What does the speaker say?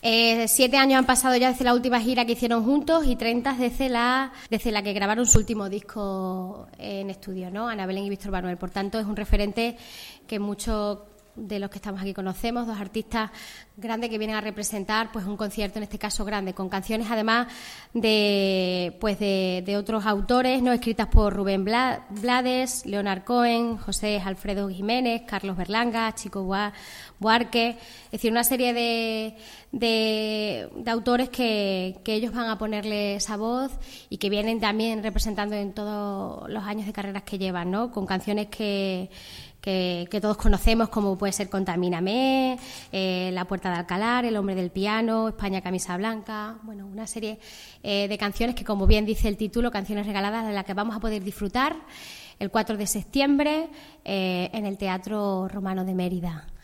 7 años han pasado ya desde la última gira que hicieron juntos y 30 desde la que grabaron su último disco en estudio, ¿no? Ana Belén y Víctor Manuel. Por tanto, es un referente que muchos de los que estamos aquí conocemos, dos artistas grandes que vienen a representar pues un concierto, en este caso grande, con canciones además de otros autores, no escritas por Rubén Blades, Leonard Cohen, José Alfredo Jiménez, Carlos Berlanga, Chico Buarque, es decir, una serie de autores que ellos van a ponerle esa voz y que vienen también representando en todos los años de carreras que llevan, ¿no? Con canciones que todos conocemos, como puede ser Contamíname, La Puerta de Alcalá, El Hombre del Piano, España Camisa Blanca, bueno, una serie de canciones que, como bien dice el título, canciones regaladas, de las que vamos a poder disfrutar el 4 de septiembre en el Teatro Romano de Mérida.